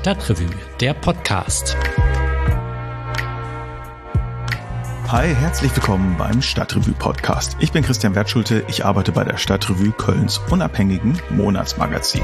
Stadtrevue, der Podcast. Hi, herzlich willkommen beim Stadtrevue-Podcast. Ich bin Christian Wertschulte, ich arbeite bei der Stadtrevue Kölns unabhängigen Monatsmagazin.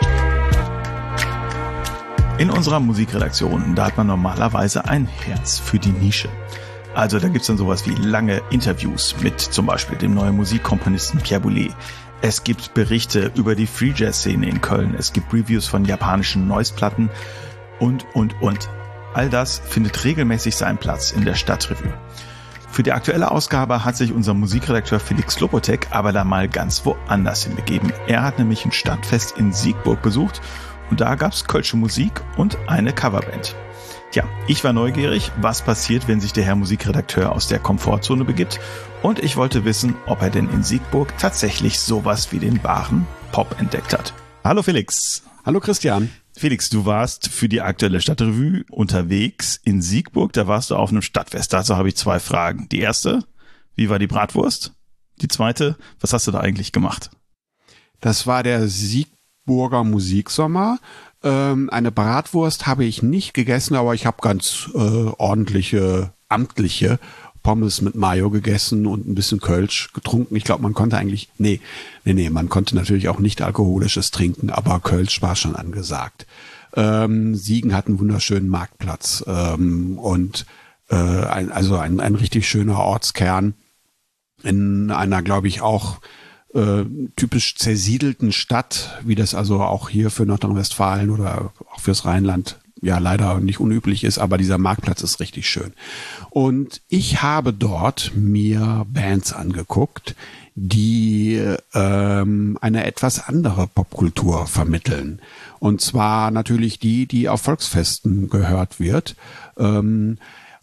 In unserer Musikredaktion, da hat man normalerweise ein Herz für die Nische. Also da gibt's dann sowas wie lange Interviews mit zum Beispiel dem neuen Musikkomponisten Pierre Boulez. Es gibt Berichte über die Free Jazz Szene in Köln. Es gibt Reviews von japanischen Noise-Platten und. All das findet regelmäßig seinen Platz in der Stadtrevue. Für die aktuelle Ausgabe hat sich unser Musikredakteur Felix Klopotek aber da mal ganz woanders hinbegeben. Er hat nämlich ein Stadtfest in Siegburg besucht und da gab's kölsche Musik und eine Coverband. Tja, ich war neugierig, was passiert, wenn sich der Herr Musikredakteur aus der Komfortzone begibt, und ich wollte wissen, ob er denn in Siegburg tatsächlich sowas wie den wahren Pop entdeckt hat. Hallo Felix. Hallo Christian. Felix, du warst für die aktuelle Stadtrevue unterwegs in Siegburg, da warst du auf einem Stadtfest. Dazu habe ich 2 Fragen. Die erste, wie war die Bratwurst? Die zweite, was hast du da eigentlich gemacht? Das war der Siegburger Musiksommer. Eine Bratwurst habe ich nicht gegessen, aber ich habe ganz ordentliche, amtliche Pommes mit Mayo gegessen und ein bisschen Kölsch getrunken. Ich glaube, man konnte eigentlich, man konnte natürlich auch nicht alkoholisches trinken, aber Kölsch war schon angesagt. Siegen hat einen wunderschönen Marktplatz und ein richtig schöner Ortskern in einer, glaube ich, auch typisch zersiedelten Stadt, wie das also auch hier für Nordrhein-Westfalen oder auch fürs Rheinland ja leider nicht unüblich ist, aber dieser Marktplatz ist richtig schön. Und ich habe dort mir Bands angeguckt, die eine etwas andere Popkultur vermitteln. Und zwar natürlich die auf Volksfesten gehört wird. Und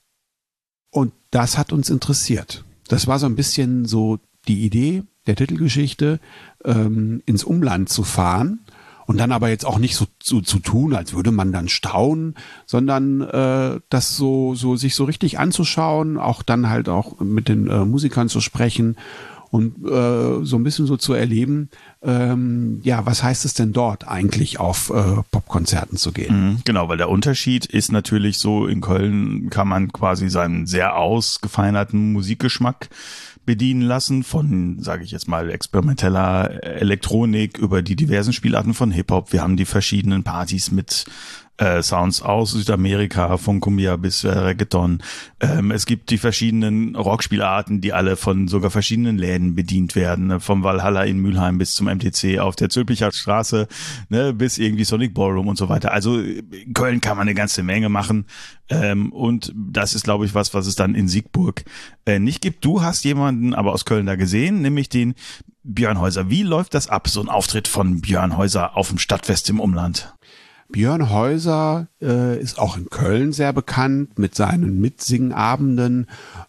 das hat uns interessiert. Das war so ein bisschen so die Idee der Titelgeschichte, ins Umland zu fahren. Und dann aber jetzt auch nicht so zu tun, als würde man dann staunen, sondern das sich so richtig anzuschauen, auch dann halt auch mit den Musikern zu sprechen und so ein bisschen so zu erleben, was heißt es denn dort eigentlich auf Popkonzerten zu gehen? Genau, weil der Unterschied ist natürlich so, in Köln kann man quasi seinen sehr ausgefeinerten Musikgeschmack bedienen lassen, von, sage ich jetzt mal, experimenteller Elektronik über die diversen Spielarten von Hip-Hop. Wir haben die verschiedenen Partys mit Sounds aus Südamerika, von Cumbia bis Reggaeton. Es gibt die verschiedenen Rockspielarten, die alle von sogar verschiedenen Läden bedient werden, vom Valhalla in Mülheim bis zum MTC auf der Zülpicher Straße, bis irgendwie Sonic Ballroom und so weiter. Also in Köln kann man eine ganze Menge machen, und das ist, glaube ich, was es dann in Siegburg nicht gibt. Du hast jemanden aber aus Köln da gesehen, nämlich den Björn Häuser. Wie läuft das ab, so ein Auftritt von Björn Häuser auf dem Stadtfest im Umland? Björn Häuser ist auch in Köln sehr bekannt mit seinen Mitsingabenden,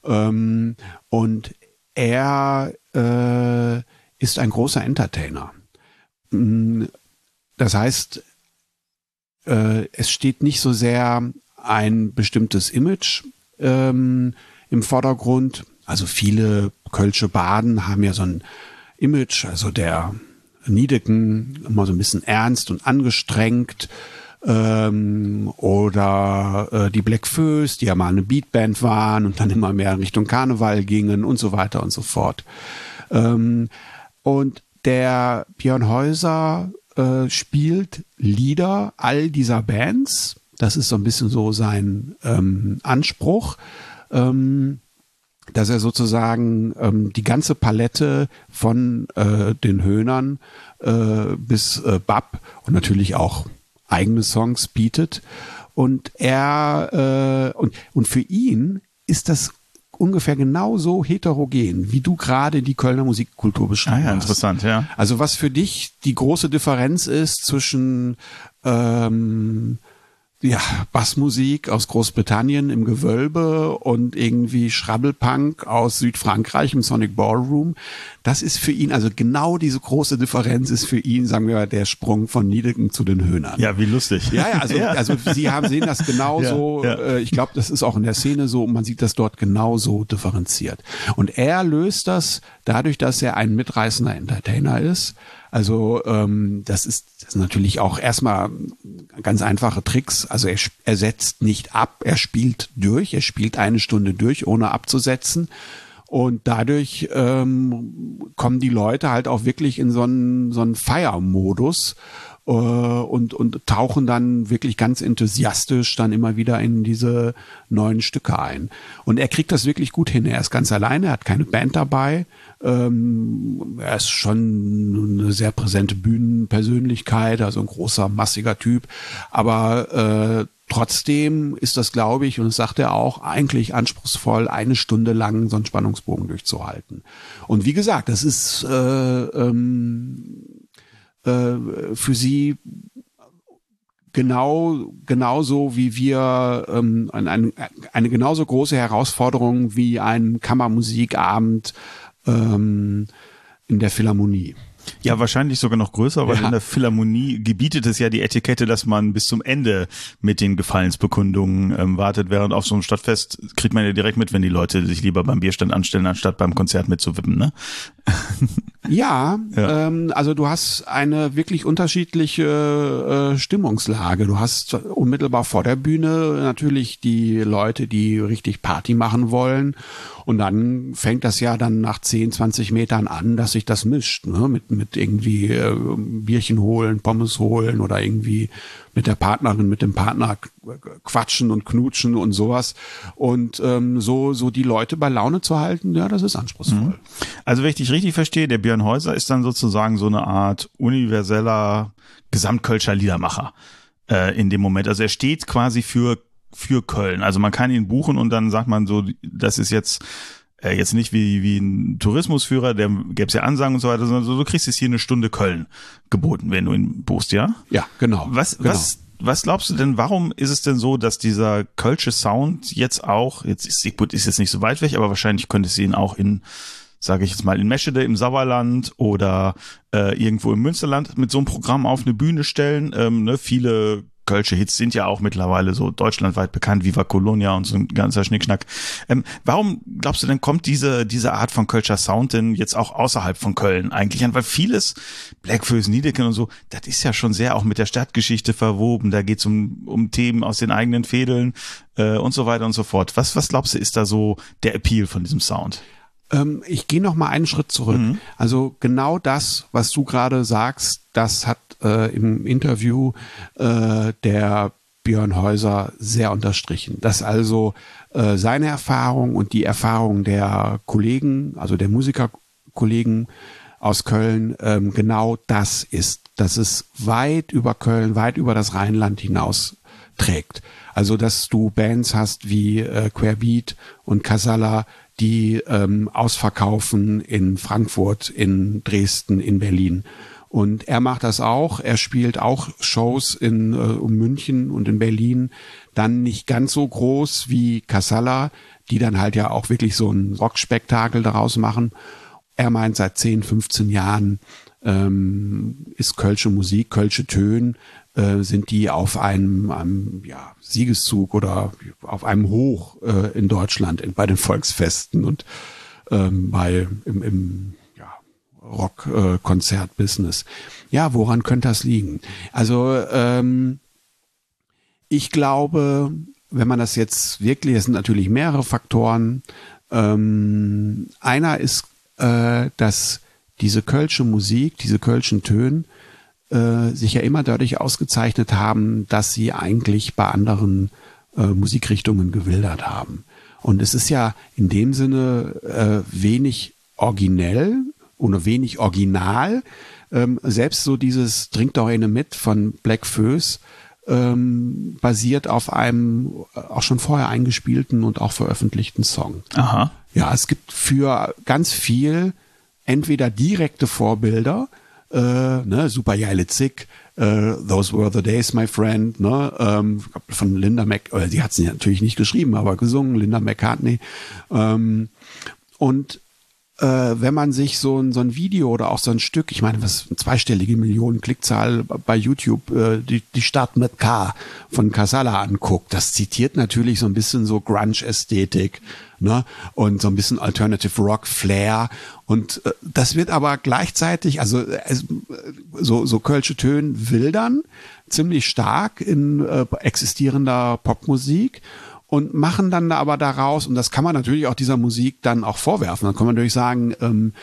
und er ist ein großer Entertainer. Das heißt, es steht nicht so sehr ein bestimmtes Image im Vordergrund. Also viele kölsche Baden haben ja so ein Image, also der Niedeken immer so ein bisschen ernst und angestrengt, oder die Black Föß, die ja mal eine Beatband waren und dann immer mehr Richtung Karneval gingen und so weiter und so fort. Und der Björn Häuser spielt Lieder all dieser Bands. Das ist so ein bisschen so sein Anspruch, dass er sozusagen die ganze Palette von den Höhnern bis Bab und natürlich auch eigene Songs bietet. Und und für ihn ist das ungefähr genauso heterogen, wie du gerade die Kölner Musikkultur beschrieben hast. Interessant, ja. Also was für dich die große Differenz ist zwischen Bassmusik aus Großbritannien im Gewölbe und irgendwie Schrabbelpunk aus Südfrankreich im Sonic Ballroom. Das ist für ihn, also genau diese große Differenz ist für ihn, sagen wir mal, der Sprung von Niedeken zu den Höhnern. Ja, wie lustig. Also Sie sehen das genauso. Ja. Ich glaube, das ist auch in der Szene so und man sieht das dort genauso differenziert. Und er löst das dadurch, dass er ein mitreißender Entertainer ist, Also das ist natürlich auch erstmal ganz einfache Tricks. Also er setzt nicht ab, er spielt durch, er spielt 1 Stunde durch, ohne abzusetzen. Und dadurch kommen die Leute halt auch wirklich in so einen Feiermodus und tauchen dann wirklich ganz enthusiastisch dann immer wieder in diese neuen Stücke ein. Und er kriegt das wirklich gut hin. Er ist ganz alleine, er hat keine Band dabei. Er ist schon eine sehr präsente Bühnenpersönlichkeit, also ein großer, massiger Typ. Aber trotzdem ist das, glaube ich, und das sagt er auch, eigentlich anspruchsvoll, 1 Stunde lang so einen Spannungsbogen durchzuhalten. Und wie gesagt, das ist für sie genauso wie wir eine genauso große Herausforderung wie ein Kammermusikabend in der Philharmonie. Ja, wahrscheinlich sogar noch größer, weil in der Philharmonie gebietet es ja die Etikette, dass man bis zum Ende mit den Gefallensbekundungen wartet, während auf so einem Stadtfest kriegt man ja direkt mit, wenn die Leute sich lieber beim Bierstand anstellen, anstatt beim Konzert mitzuwippen, ne? Ja. Also du hast eine wirklich unterschiedliche Stimmungslage. Du hast unmittelbar vor der Bühne natürlich die Leute, die richtig Party machen wollen. Und dann fängt das ja dann nach 10, 20 Metern an, dass sich das mischt, ne? Mit irgendwie Bierchen holen, Pommes holen oder irgendwie mit der Partnerin, mit dem Partner quatschen und knutschen und sowas. Und so die Leute bei Laune zu halten, ja, das ist anspruchsvoll. Also wenn ich dich richtig verstehe, der Björn Häuser ist dann sozusagen so eine Art universeller Gesamtkölscher Liedermacher in dem Moment. Also er steht quasi für Köln. Also man kann ihn buchen und dann sagt man so, das ist jetzt nicht wie ein Tourismusführer, der gäbe es ja Ansagen und so weiter, sondern so, du kriegst jetzt hier 1 Stunde Köln geboten, wenn du ihn buchst, ja? Ja, genau. Was glaubst du denn, warum ist es denn so, dass dieser kölsche Sound jetzt Siegburg ist jetzt nicht so weit weg, aber wahrscheinlich könntest du ihn auch sage ich jetzt mal, in Meschede im Sauerland oder irgendwo im Münsterland mit so einem Programm auf eine Bühne stellen. Viele kölsche Hits sind ja auch mittlerweile so deutschlandweit bekannt, Viva Colonia und so ein ganzer Schnickschnack. Warum glaubst du denn, kommt diese Art von kölscher Sound denn jetzt auch außerhalb von Köln eigentlich an? Weil vieles, Bläckfüß, Niedeken und so, das ist ja schon sehr auch mit der Stadtgeschichte verwoben. Da geht es um Themen aus den eigenen Fädeln und so weiter und so fort. Was glaubst du, ist da so der Appeal von diesem Sound? Ich gehe noch mal einen Schritt zurück. Also genau das, was du gerade sagst, das hat im Interview der Björn Häuser sehr unterstrichen. Dass also seine Erfahrung und die Erfahrung der Kollegen, also der Musikerkollegen aus Köln, genau das ist. Dass es weit über Köln, weit über das Rheinland hinaus trägt. Also dass du Bands hast wie Querbeat und Casalla, die ausverkaufen in Frankfurt, in Dresden, in Berlin. Und er macht das auch. Er spielt auch Shows in München und in Berlin. Dann nicht ganz so groß wie Casalla, die dann halt ja auch wirklich so ein Rockspektakel daraus machen. Er meint, seit 10, 15 Jahren ist kölsche Musik, kölsche Töne, sind die auf einem Siegeszug oder auf einem Hoch in Deutschland bei den Volksfesten und im Rock-Konzert-Business. Ja, woran könnte das liegen? Also ich glaube, wenn man das jetzt wirklich, das sind natürlich mehrere Faktoren. Einer ist, dass diese kölsche Musik, diese kölschen Töne sich ja immer dadurch ausgezeichnet haben, dass sie eigentlich bei anderen Musikrichtungen gewildert haben. Und es ist ja in dem Sinne wenig originell oder wenig original. Selbst so dieses Trink doch eine mit von Bläckfüß basiert auf einem auch schon vorher eingespielten und auch veröffentlichten Song. Aha. Ja, es gibt für ganz viel entweder direkte Vorbilder, Super geile Zick, Those Were the Days, my friend, von Linda sie hat es natürlich nicht geschrieben, aber gesungen, Linda McCartney. Und wenn man sich so ein Video oder auch so ein Stück, ich meine, was eine 2-stellige Millionen Klickzahl bei YouTube, die Stadt mit K von Casalla anguckt, das zitiert natürlich so ein bisschen so Grunge-Ästhetik, ne? Und so ein bisschen Alternative Rock Flair. Und das wird aber gleichzeitig, also so kölsche Tönen wildern, ziemlich stark in existierender Popmusik und machen dann aber daraus, und das kann man natürlich auch dieser Musik dann auch vorwerfen, dann kann man natürlich sagen,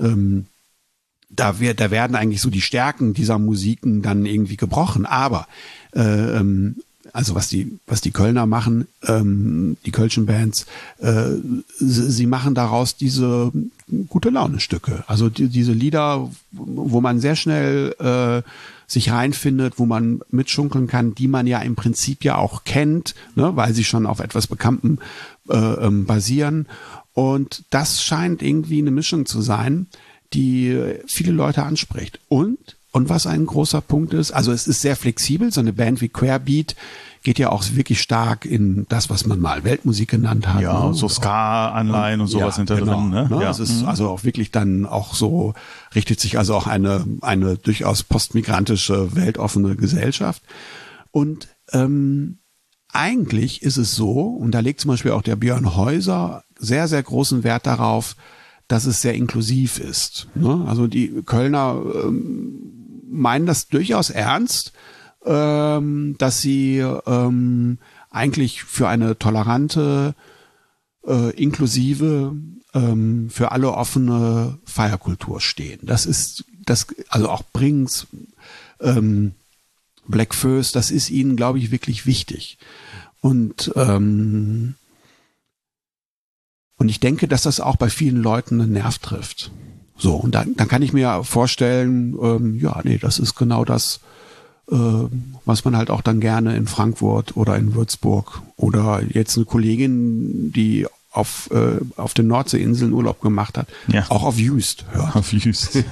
da werden eigentlich so die Stärken dieser Musiken dann irgendwie gebrochen, aber also was die Kölner machen, die kölschen Bands, sie machen daraus diese gute Laune-Stücke. Also diese Lieder, wo man sehr schnell sich reinfindet, wo man mitschunkeln kann, die man ja im Prinzip ja auch kennt, ne, weil sie schon auf etwas Bekanntem basieren. Und das scheint irgendwie eine Mischung zu sein, die viele Leute anspricht. Und was ein großer Punkt ist, also es ist sehr flexibel, so eine Band wie Querbeat geht ja auch wirklich stark in das, was man mal Weltmusik genannt hat. Ja, ne? so Ska-Anleihen und sowas hinter drin. Ne? Ja. Es ist also auch wirklich dann auch so, richtet sich also auch eine durchaus postmigrantische, weltoffene Gesellschaft. Und eigentlich ist es so, und da legt zum Beispiel auch der Björn Häuser sehr, sehr großen Wert darauf, dass es sehr inklusiv ist. Ne? Also die Kölner meinen das durchaus ernst, dass sie eigentlich für eine tolerante, inklusive, für alle offene Feierkultur stehen. Das ist also auch Brings, Black Föß, das ist ihnen, glaube ich, wirklich wichtig. Und ich denke, dass das auch bei vielen Leuten einen Nerv trifft. So, und dann kann ich mir vorstellen, das ist genau das, was man halt auch dann gerne in Frankfurt oder in Würzburg oder jetzt eine Kollegin, die auf den Nordseeinseln Urlaub gemacht hat, auch auf Jüst hört. Auf Jüst.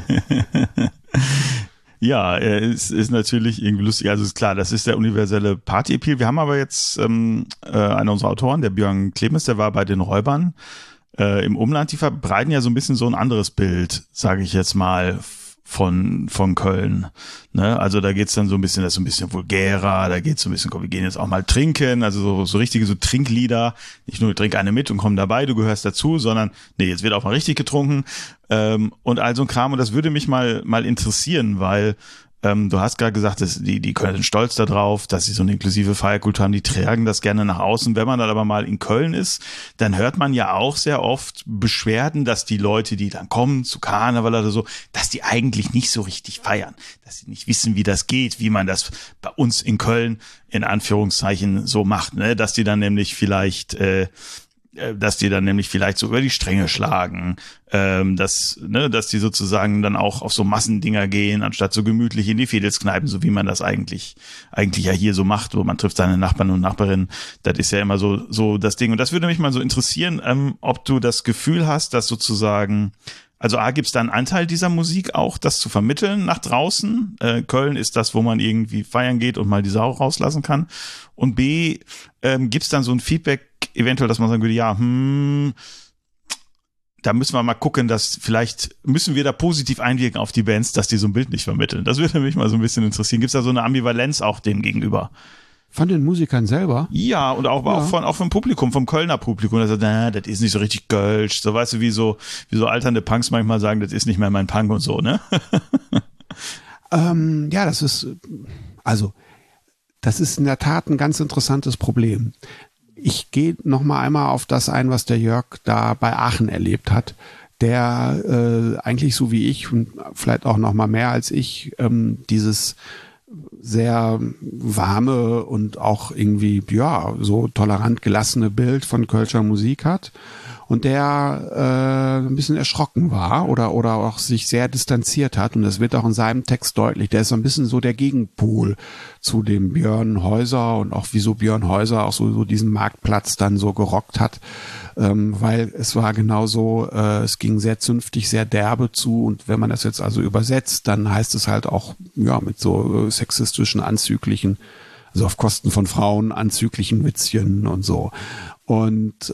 Ja, es ist natürlich irgendwie lustig. Also ist klar, das ist der universelle Party-Appeal. Wir haben aber jetzt einen unserer Autoren, der Björn Clemens, der war bei den Räubern im Umland. Die verbreiten ja so ein bisschen so ein anderes Bild, sage ich jetzt mal, von Köln. Ne? Also da geht's dann so ein bisschen, das ist so ein bisschen vulgärer, da geht's so ein bisschen, komm, wir gehen jetzt auch mal trinken, also so richtige so Trinklieder, nicht nur trink eine mit und komm dabei, du gehörst dazu, sondern nee, jetzt wird auch mal richtig getrunken und all so ein Kram, und das würde mich mal interessieren, weil du hast gerade gesagt, dass die Kölner sind stolz darauf, dass sie so eine inklusive Feierkultur haben, die tragen das gerne nach außen. Wenn man dann aber mal in Köln ist, dann hört man ja auch sehr oft Beschwerden, dass die Leute, die dann kommen zu Karneval oder so, dass die eigentlich nicht so richtig feiern, dass sie nicht wissen, wie das geht, wie man das bei uns in Köln in Anführungszeichen so macht, ne? Dass die dann nämlich vielleicht so über die Stränge schlagen, dass die sozusagen dann auch auf so Massendinger gehen, anstatt so gemütlich in die Fädelskneipen, so wie man das eigentlich ja hier so macht, wo man trifft seine Nachbarn und Nachbarinnen. Das ist ja immer so das Ding. Und das würde mich mal so interessieren, ob du das Gefühl hast, dass sozusagen, also A, gibt es da einen Anteil dieser Musik auch, das zu vermitteln nach draußen? Köln ist das, wo man irgendwie feiern geht und mal die Sau rauslassen kann. Und B, gibt es dann so ein Feedback eventuell, dass man sagen würde, ja, da müssen wir mal gucken, dass vielleicht müssen wir da positiv einwirken auf die Bands, dass die so ein Bild nicht vermitteln. Das würde mich mal so ein bisschen interessieren. Gibt es da so eine Ambivalenz auch dem gegenüber? Von den Musikern selber? Ja, und auch vom Publikum, vom Kölner Publikum. Das sagt, das ist nicht so richtig Kölsch. So, weißt du, wie so alternde Punks manchmal sagen, das ist nicht mehr mein Punk und so, ne? Das ist in der Tat ein ganz interessantes Problem. Ich gehe noch mal einmal auf das ein, was der Jörg da bei Aachen erlebt hat, der eigentlich so wie ich und vielleicht auch noch mal mehr als ich dieses sehr warme und auch irgendwie, so tolerant gelassene Bild von Kölscher Musik hat und der ein bisschen erschrocken war oder auch sich sehr distanziert hat, und das wird auch in seinem Text deutlich. Der ist so ein bisschen so der Gegenpol zu dem Björn Häuser und auch wieso Björn Häuser auch so diesen Marktplatz dann so gerockt hat, weil es war genauso, es ging sehr zünftig, sehr derbe zu, und wenn man das jetzt also übersetzt, dann heißt es halt auch mit so sexistischen, anzüglichen, also auf Kosten von Frauen anzüglichen Witzchen und so. Und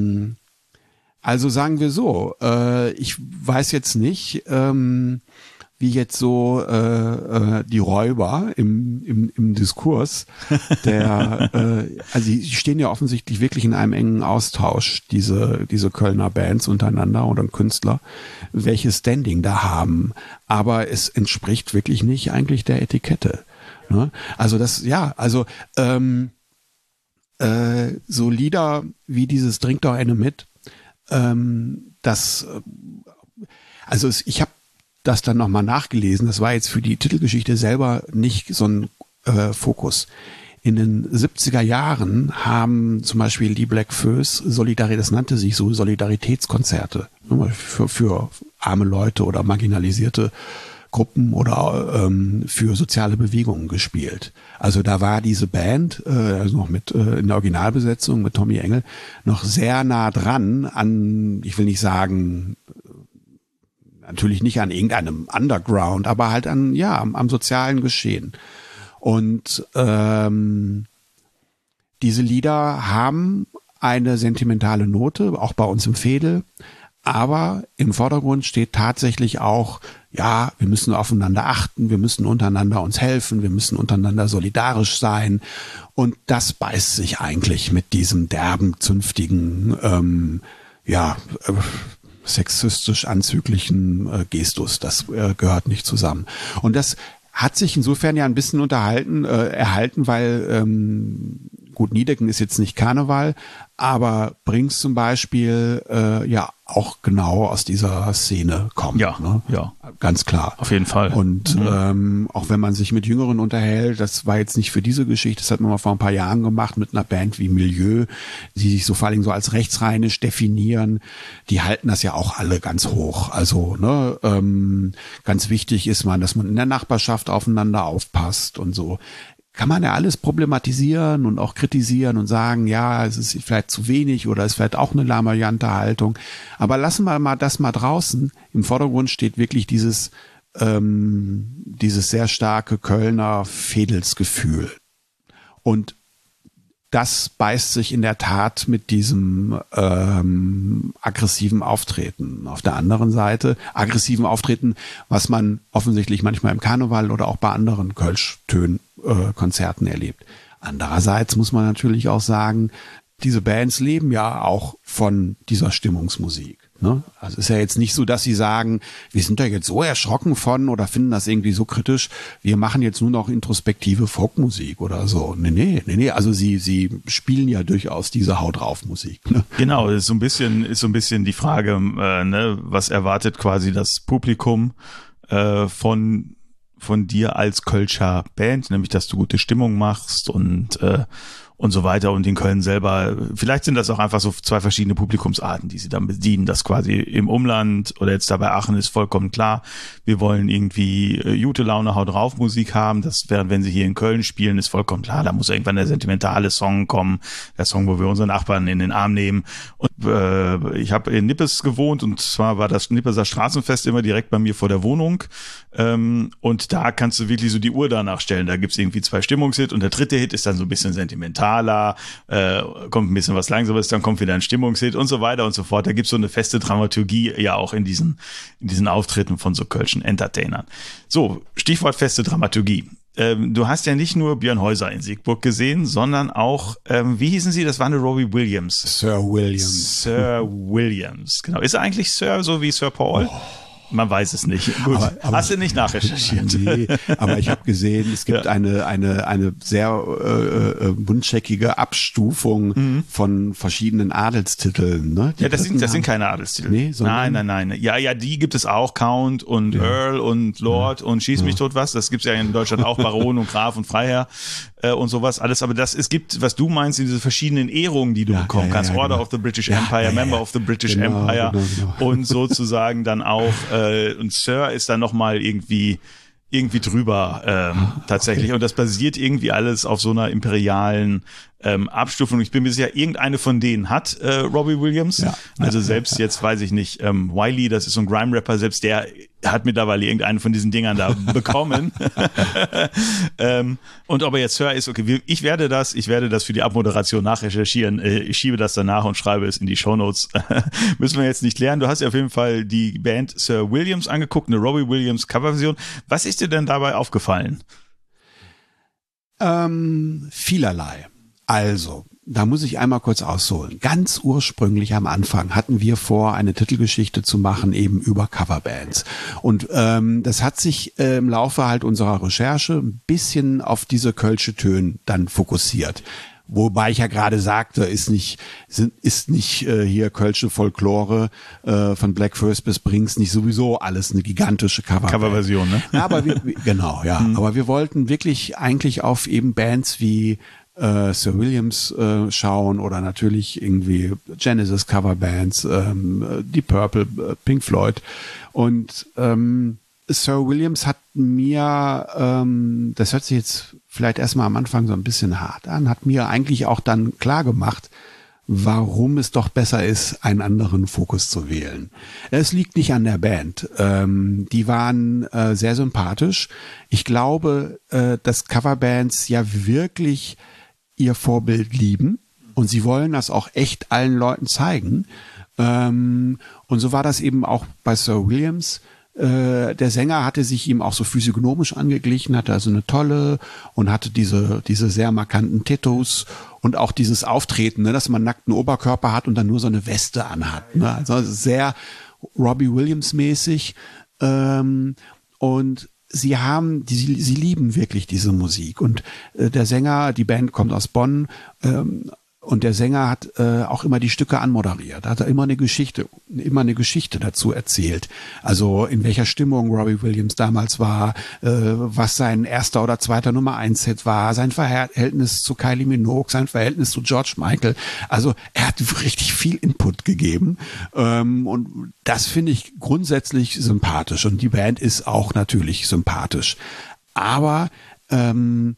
also sagen wir so, ich weiß jetzt nicht, wie jetzt so die Räuber im Diskurs. Also die stehen ja offensichtlich wirklich in einem engen Austausch, diese Kölner Bands untereinander oder Künstler, welches Standing da haben. Aber es entspricht wirklich nicht eigentlich der Etikette. Ne? Also so Lieder wie dieses Trink doch eine mit, ich habe das dann nochmal nachgelesen, das war jetzt für die Titelgeschichte selber nicht so ein Fokus. In den 70er Jahren haben zum Beispiel die Black Föß das nannte sich so Solidaritätskonzerte für arme Leute oder marginalisierte Gruppen oder für soziale Bewegungen gespielt. Also da war diese Band, also noch mit in der Originalbesetzung mit Tommy Engel, noch sehr nah dran an, ich will nicht sagen, natürlich nicht an irgendeinem Underground, aber halt am sozialen Geschehen. Und diese Lieder haben eine sentimentale Note, auch bei uns im Veedel, aber im Vordergrund steht tatsächlich auch, ja, wir müssen aufeinander achten, wir müssen untereinander uns helfen, wir müssen untereinander solidarisch sein. Und das beißt sich eigentlich mit diesem derben, zünftigen, sexistisch anzüglichen Gestus. Das gehört nicht zusammen. Und das hat sich insofern ja ein bisschen erhalten, weil gut, Niedecken ist jetzt nicht Karneval, aber Brings zum Beispiel auch genau aus dieser Szene kommt. Ja, ne? ja. Ganz klar. Auf jeden Fall. Und auch wenn man sich mit Jüngeren unterhält, das war jetzt nicht für diese Geschichte, das hat man mal vor ein paar Jahren gemacht mit einer Band wie Milieu, die sich so vor allem so als rechtsrheinisch definieren, die halten das ja auch alle ganz hoch. Also ganz wichtig ist dass man in der Nachbarschaft aufeinander aufpasst und so. Kann man ja alles problematisieren und auch kritisieren und sagen, ja, es ist vielleicht zu wenig oder es ist vielleicht auch eine lamoyante Haltung. Aber lassen wir mal das mal draußen. Im Vordergrund steht wirklich dieses sehr starke Kölner Veedelsgefühl. Und das beißt sich in der Tat mit diesem aggressiven Auftreten. Auf der anderen Seite aggressiven Auftreten, was man offensichtlich manchmal im Karneval oder auch bei anderen Kölsch-Konzerten erlebt. Andererseits muss man natürlich auch sagen, diese Bands leben ja auch von dieser Stimmungsmusik. Ne? Also es ist ja jetzt nicht so, dass sie sagen, wir sind da jetzt so erschrocken von oder finden das irgendwie so kritisch, wir machen jetzt nur noch introspektive Folkmusik oder so. Nee. Also sie spielen ja durchaus diese Haut drauf Musik. Ne? Genau, ist so ein bisschen die Frage, was erwartet quasi das Publikum von dir als Kölscher Band, nämlich dass du gute Stimmung machst und so weiter. Und in Köln selber, vielleicht sind das auch einfach so zwei verschiedene Publikumsarten, die sie dann bedienen. Das quasi im Umland oder jetzt da bei Aachen ist vollkommen klar, wir wollen irgendwie gute Laune, Haut drauf Musik haben. Das während, wenn sie hier in Köln spielen, ist vollkommen klar, da muss irgendwann der sentimentale Song kommen, der Song, wo wir unseren Nachbarn in den Arm nehmen. Und ich habe in Nippes gewohnt und zwar war das Nippeser Straßenfest immer direkt bei mir vor der Wohnung. Und da kannst du wirklich so die Uhr danach stellen. Da gibt's irgendwie 2 Stimmungshits und der dritte Hit ist dann so ein bisschen sentimentaler, kommt ein bisschen was Langsames, dann kommt wieder ein Stimmungshit und so weiter und so fort. Da gibt's so eine feste Dramaturgie ja auch in diesen Auftritten von so kölschen Entertainern. So, Stichwort feste Dramaturgie. Du hast ja nicht nur Björn Häuser in Siegburg gesehen, sondern auch, wie hießen sie? Das war eine Robbie Williams. Sir Williams, genau. Ist er eigentlich Sir, so wie Sir Paul? Oh. Man weiß es nicht. Gut. Aber hast du nicht nachrecherchiert? Nee, aber ich habe gesehen, es gibt eine sehr buntscheckige Abstufung von verschiedenen Adelstiteln. Ne? Ja, das sind keine Adelstitel. Nee, nein. Ja, die gibt es auch. Count und Earl und Lord und Schieß mich tot was. Das gibt's ja in Deutschland auch. Baron und Graf und Freiherr und sowas alles. Aber es gibt, was du meinst, diese verschiedenen Ehrungen, die du bekommen kannst. Order of the British Empire, Member of the British Empire und sozusagen dann auch und Sir ist dann nochmal irgendwie drüber tatsächlich. Und das basiert irgendwie alles auf so einer imperialen Abstufungen. Ich bin mir sicher, irgendeine von denen hat Robbie Williams. Ja. Also selbst jetzt weiß ich nicht, Wiley, das ist so ein Grime-Rapper, selbst der hat mittlerweile irgendeine von diesen Dingern da bekommen. Und ob er jetzt Sir ist, okay, ich werde das für die Abmoderation nachrecherchieren. Ich schiebe das danach und schreibe es in die Shownotes. Müssen wir jetzt nicht klären. Du hast ja auf jeden Fall die Band Sir Williams angeguckt, eine Robbie Williams Coverversion. Was ist dir denn dabei aufgefallen? Vielerlei. Also, da muss ich einmal kurz ausholen. Ganz ursprünglich am Anfang hatten wir vor, eine Titelgeschichte zu machen, eben über Coverbands. Und das hat sich im Laufe halt unserer Recherche ein bisschen auf diese kölsche Töne dann fokussiert. Wobei ich ja gerade sagte, ist nicht hier kölsche Folklore von Black First bis Brings nicht sowieso alles eine gigantische Coverversion, ne? Ja, aber genau, ja. Aber wir wollten wirklich eigentlich auf eben Bands wie Sir Williams schauen oder natürlich irgendwie Genesis Coverbands, Deep Purple, Pink Floyd. Und Sir Williams hat mir, das hört sich jetzt vielleicht erstmal am Anfang so ein bisschen hart an, hat mir eigentlich auch dann klar gemacht, warum es doch besser ist, einen anderen Fokus zu wählen. Es liegt nicht an der Band. Die waren sehr sympathisch. Ich glaube, dass Coverbands ja wirklich ihr Vorbild lieben und sie wollen das auch echt allen Leuten zeigen. Und so war das eben auch bei Sir Williams. Der Sänger hatte sich ihm auch so physiognomisch angeglichen, hatte also eine tolle und hatte diese sehr markanten Tattoos und auch dieses Auftreten, ne, dass man einen nackten Oberkörper hat und dann nur so eine Weste anhat. Ne? Also sehr Robbie Williams mäßig. Und sie lieben wirklich diese Musik. Und der Sänger, die Band kommt aus Bonn, und der Sänger hat auch immer die Stücke anmoderiert. Da hat er immer eine Geschichte dazu erzählt. Also in welcher Stimmung Robbie Williams damals war, was sein erster oder zweiter Nummer 1 Hit war, sein Verhältnis zu Kylie Minogue, sein Verhältnis zu George Michael. Also er hat richtig viel Input gegeben. Und das finde ich grundsätzlich sympathisch. Und die Band ist auch natürlich sympathisch. Aber ein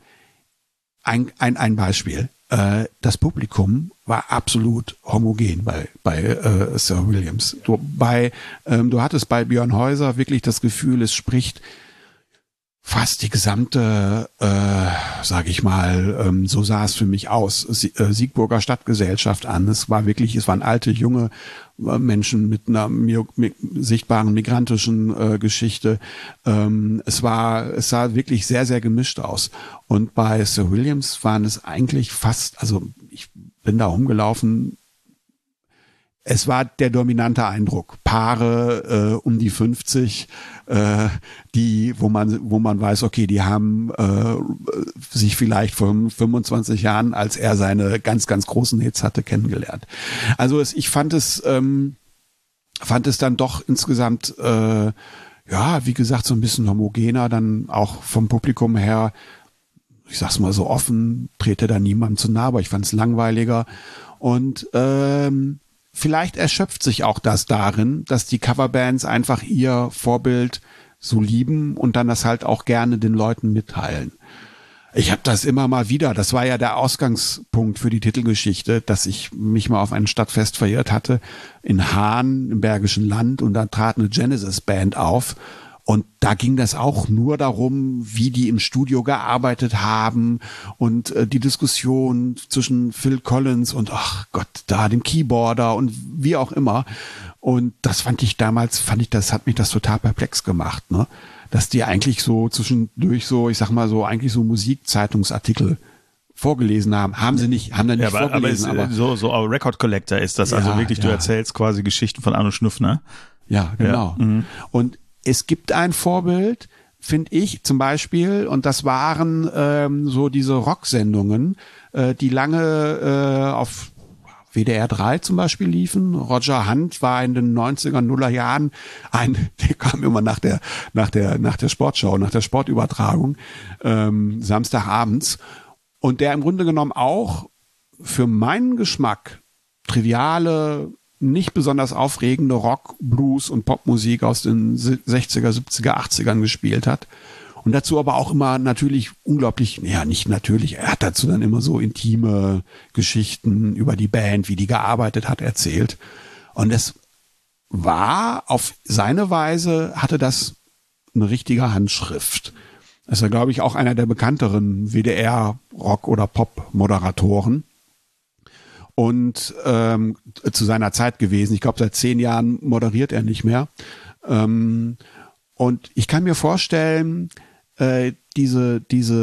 Beispiel. Das Publikum war absolut homogen bei Sir Williams. Du hattest bei Björn Häuser wirklich das Gefühl, es spricht fast die gesamte, sage ich mal, so sah es für mich aus, Siegburger Stadtgesellschaft an. Es waren alte, junge Menschen mit einer sichtbaren migrantischen Geschichte. Es sah wirklich sehr, sehr gemischt aus. Und bei Sir Williams waren es eigentlich fast, also ich bin da rumgelaufen, es war der dominante Eindruck. Paare um die 50, wo man weiß, okay, die haben sich vielleicht vor 25 Jahren, als er seine ganz, ganz großen Hits hatte, kennengelernt. Also ich fand es dann doch insgesamt, wie gesagt, so ein bisschen homogener, dann auch vom Publikum her. Ich sag's mal so offen, trete da niemandem zu nahe, aber ich fand es langweiliger. Und vielleicht erschöpft sich auch das darin, dass die Coverbands einfach ihr Vorbild so lieben und dann das halt auch gerne den Leuten mitteilen. Ich habe das immer mal wieder, das war ja der Ausgangspunkt für die Titelgeschichte, dass ich mich mal auf ein Stadtfest verirrt hatte in Hahn im Bergischen Land und da trat eine Genesis-Band auf. Und da ging das auch nur darum, wie die im Studio gearbeitet haben und die Diskussion zwischen Phil Collins und dem Keyboarder und wie auch immer. Und das hat mich das total perplex gemacht, ne? Dass die eigentlich so zwischendurch so, ich sag mal so, eigentlich so Musikzeitungsartikel vorgelesen haben. Haben da nicht vorgelesen. Aber so Record Collector ist das, also wirklich, du erzählst quasi Geschichten von Arno Schnuff, ne? Ja, genau. Ja. Mhm. Und es gibt ein Vorbild, finde ich, zum Beispiel, und das waren so diese Rocksendungen, die lange auf WDR 3 zum Beispiel liefen. Roger Hunt war in den 90er, Nuller Jahren der kam immer nach der Sportschau, nach der Sportübertragung, samstagabends. Und der im Grunde genommen auch für meinen Geschmack triviale, nicht besonders aufregende Rock, Blues und Popmusik aus den 60er, 70er, 80ern gespielt hat. Und dazu aber auch immer natürlich unglaublich, ja nicht natürlich, er hat dazu dann immer so intime Geschichten über die Band, wie die gearbeitet hat, erzählt. Und es war auf seine Weise, hatte das eine richtige Handschrift. Das ist ja, glaube ich, auch einer der bekannteren WDR-Rock- oder Pop-Moderatoren. Und zu seiner Zeit gewesen. Ich glaube, seit 10 Jahren moderiert er nicht mehr. Und ich kann mir vorstellen, diese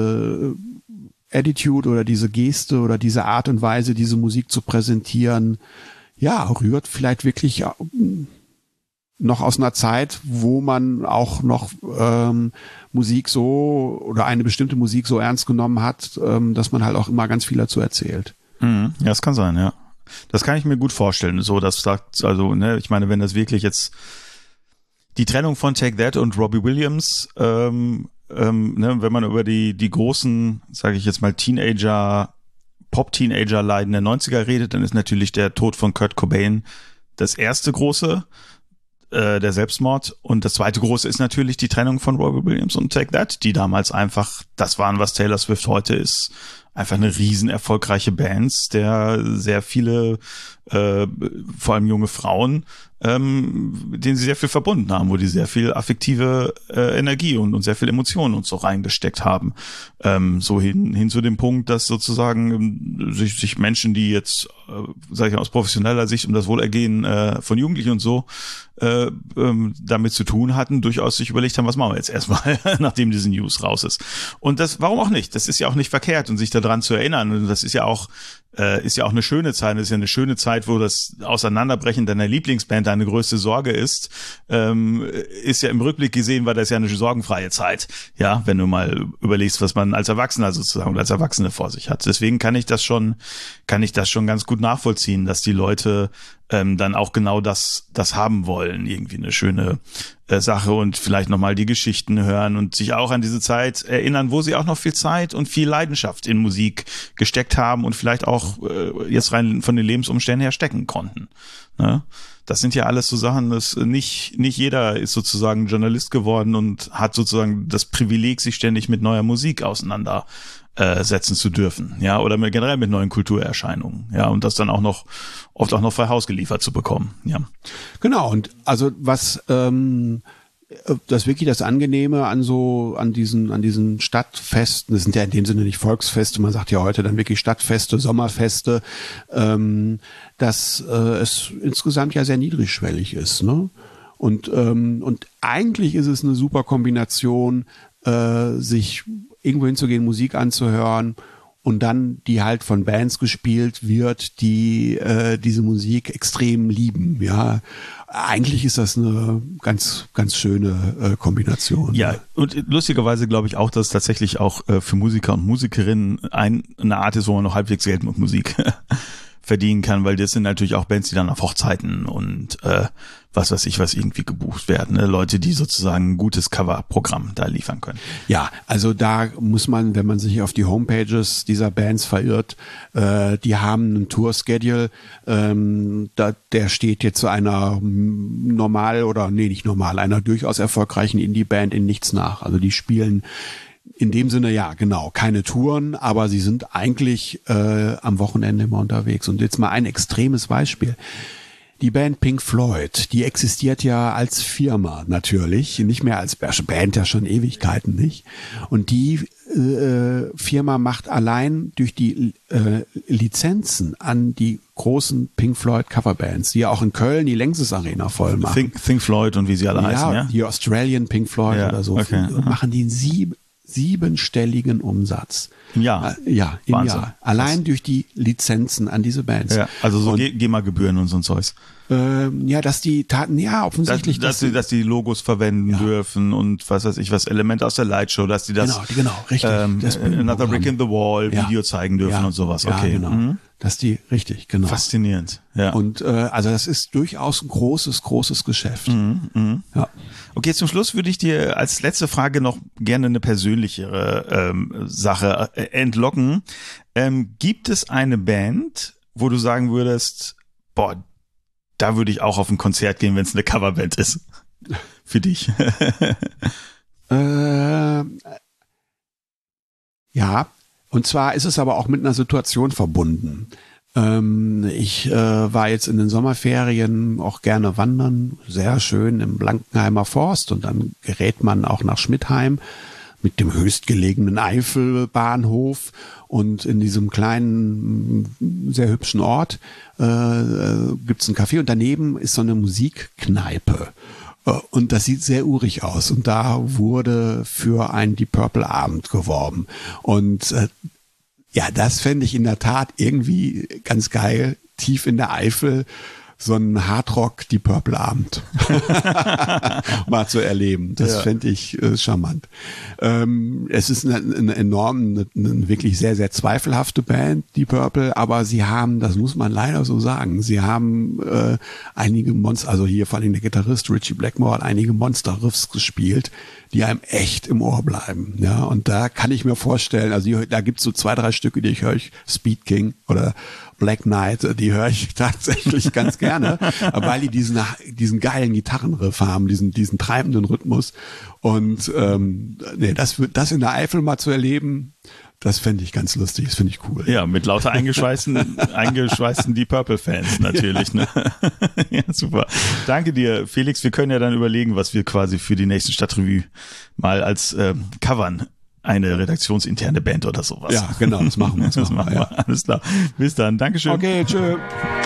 Attitude oder diese Geste oder diese Art und Weise, diese Musik zu präsentieren, ja, rührt vielleicht wirklich noch aus einer Zeit, wo man auch noch Musik so oder eine bestimmte Musik so ernst genommen hat, dass man halt auch immer ganz viel dazu erzählt. Ja, das kann sein, ja. Das kann ich mir gut vorstellen. So, das sagt, also, ne, ich meine, wenn das wirklich jetzt die Trennung von Take That und Robbie Williams, ne, wenn man über die großen, sage ich jetzt mal, Pop-Teenager-Leiden der 90er redet, dann ist natürlich der Tod von Kurt Cobain das erste große, der Selbstmord. Und das zweite große ist natürlich die Trennung von Robbie Williams und Take That, die damals einfach das waren, was Taylor Swift heute ist. Einfach eine riesen erfolgreiche Bands, der sehr viele, vor allem junge Frauen, denen sie sehr viel verbunden haben, wo die sehr viel affektive Energie und sehr viel Emotionen und so reingesteckt haben. So hin zu dem Punkt, dass sozusagen sich Menschen, die jetzt, sage ich mal, aus professioneller Sicht um das Wohlergehen von Jugendlichen und so damit zu tun hatten, durchaus sich überlegt haben, was machen wir jetzt erstmal, nachdem diese News raus ist. Und das, warum auch nicht? Das ist ja auch nicht verkehrt und sich daran zu erinnern. Und das ist ja auch eine schöne Zeit. Das ist ja eine schöne Zeit, wo das Auseinanderbrechen deiner Lieblingsband deine größte Sorge ist. Ist ja im Rückblick gesehen, war das ja eine sorgenfreie Zeit. Ja, wenn du mal überlegst, was man als Erwachsener sozusagen oder als Erwachsene vor sich hat. Deswegen kann ich das schon ganz gut nachvollziehen, dass die Leute dann auch genau das haben wollen. Irgendwie eine schöne Sache und vielleicht nochmal die Geschichten hören und sich auch an diese Zeit erinnern, wo sie auch noch viel Zeit und viel Leidenschaft in Musik gesteckt haben und vielleicht auch jetzt rein von den Lebensumständen her stecken konnten. Ne? Das sind ja alles so Sachen, dass nicht jeder ist sozusagen Journalist geworden und hat sozusagen das Privileg, sich ständig mit neuer Musik auseinandersetzen zu dürfen, ja, oder generell mit neuen Kulturerscheinungen, ja, und das dann auch noch oft auch noch frei Haus geliefert zu bekommen, ja. Genau, und also was das wirklich das Angenehme an diesen Stadtfesten, das sind ja in dem Sinne nicht Volksfeste, man sagt ja heute dann wirklich Stadtfeste, Sommerfeste, dass es insgesamt ja sehr niedrigschwellig ist, ne? Und eigentlich ist es eine super Kombination, sich irgendwo hinzugehen, Musik anzuhören und dann die halt von Bands gespielt wird, die diese Musik extrem lieben, ja. Eigentlich ist das eine ganz, ganz schöne Kombination. Ja, und lustigerweise glaube ich auch, dass es tatsächlich auch für Musiker und Musikerinnen eine Art ist, wo man noch halbwegs Geld mit Musik verdienen kann, weil das sind natürlich auch Bands, die dann auf Hochzeiten und was weiß ich was irgendwie gebucht werden. Ne? Leute, die sozusagen ein gutes Coverprogramm da liefern können. Ja, also da muss man, wenn man sich auf die Homepages dieser Bands verirrt, die haben einen Tour-Schedule, der steht jetzt zu einer einer durchaus erfolgreichen Indie-Band in nichts nach. Also die spielen in dem Sinne, ja, genau, keine Touren, aber sie sind eigentlich am Wochenende immer unterwegs. Und jetzt mal ein extremes Beispiel. Die Band Pink Floyd, die existiert ja als Firma natürlich, nicht mehr als Band, ja schon Ewigkeiten nicht. Und die Firma macht allein durch die Lizenzen an die großen Pink Floyd Coverbands, die ja auch in Köln die Längses Arena voll machen. Think Floyd und wie sie alle heißen, ja? Die Australian Pink Floyd oder so. Okay. Machen die einen siebenstelligen Umsatz. Im Jahr? Ja, im Jahr. Allein durch die Lizenzen an diese Bands. Ja, also so GEMA-Gebühren und so ein Zeugs. Ja, dass die Taten, ja, offensichtlich. Dass die Logos verwenden dürfen und was weiß ich, was Elemente aus der Lightshow, dass die das genau, richtig. Another Brick in the Wall Video zeigen dürfen und sowas. Okay. Ja, genau. Dass die, richtig, genau. Faszinierend, ja. Und also das ist durchaus ein großes Geschäft. Ja. Okay, zum Schluss würde ich dir als letzte Frage noch gerne eine persönlichere Sache entlocken. Gibt es eine Band, wo du sagen würdest, boah, da würde ich auch auf ein Konzert gehen, wenn es eine Coverband ist? Für dich. Und zwar ist es aber auch mit einer Situation verbunden. Ich war jetzt in den Sommerferien auch gerne wandern, sehr schön im Blankenheimer Forst, und dann gerät man auch nach Schmidheim mit dem höchstgelegenen Eifelbahnhof, und in diesem kleinen, sehr hübschen Ort gibt's ein Café und daneben ist so eine Musikkneipe. Und das sieht sehr urig aus, und da wurde für einen Deep Purple Abend geworben. Und ja, das fände ich in der Tat irgendwie ganz geil, tief in der Eifel so einen Hardrock Deep Purple Abend mal zu erleben. Das fände ich charmant. Es ist eine wirklich sehr, sehr zweifelhafte Band, Deep Purple, aber sie haben, das muss man leider so sagen, sie haben einige Monster, also hier vor allem der Gitarrist Richie Blackmore hat einige Monster-Riffs gespielt, die einem echt im Ohr bleiben. Ja, und da kann ich mir vorstellen, also da gibt's so 2, 3 Stücke, die ich höre, Speed King oder Black Knight, die höre ich tatsächlich ganz gerne, weil die diesen geilen Gitarrenriff haben, diesen treibenden Rhythmus. Und das in der Eifel mal zu erleben, das fände ich ganz lustig, das finde ich cool. Ja, mit lauter eingeschweißten Deep Purple-Fans natürlich. Ne? Ja, super. Danke dir, Felix. Wir können ja dann überlegen, was wir quasi für die nächsten Stadtrevue mal als covern. Eine redaktionsinterne Band oder sowas. Ja, genau, das machen wir. Das machen wir. Ja. Alles klar. Bis dann. Dankeschön. Okay, tschö.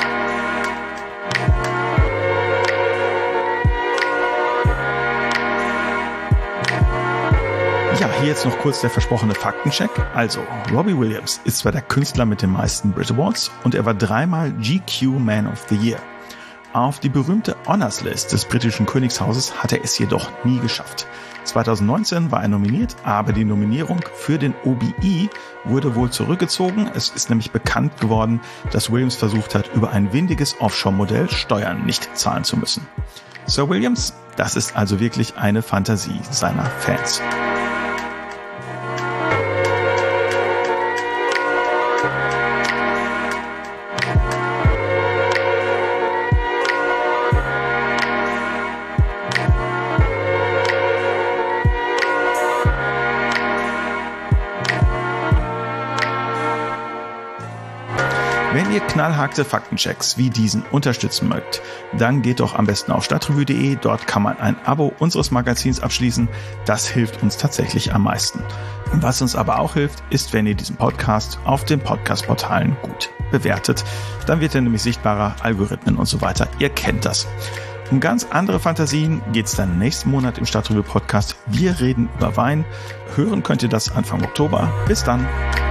Ja, hier jetzt noch kurz der versprochene Faktencheck. Also, Robbie Williams ist zwar der Künstler mit den meisten Brit Awards und er war 3-mal GQ Man of the Year. Auf die berühmte Honors List des britischen Königshauses hat er es jedoch nie geschafft. 2019 war er nominiert, aber die Nominierung für den OBE wurde wohl zurückgezogen. Es ist nämlich bekannt geworden, dass Williams versucht hat, über ein windiges Offshore-Modell Steuern nicht zahlen zu müssen. Sir Williams, das ist also wirklich eine Fantasie seiner Fans. Wenn ihr knallharte Faktenchecks wie diesen unterstützen mögt, dann geht doch am besten auf stadtrevue.de. Dort kann man ein Abo unseres Magazins abschließen. Das hilft uns tatsächlich am meisten. Was uns aber auch hilft, ist, wenn ihr diesen Podcast auf den Podcast-Portalen gut bewertet. Dann wird er nämlich sichtbarer, Algorithmen und so weiter. Ihr kennt das. Um ganz andere Fantasien geht's dann nächsten Monat im Stadtrevue Podcast. Wir reden über Wein. Hören könnt ihr das Anfang Oktober. Bis dann.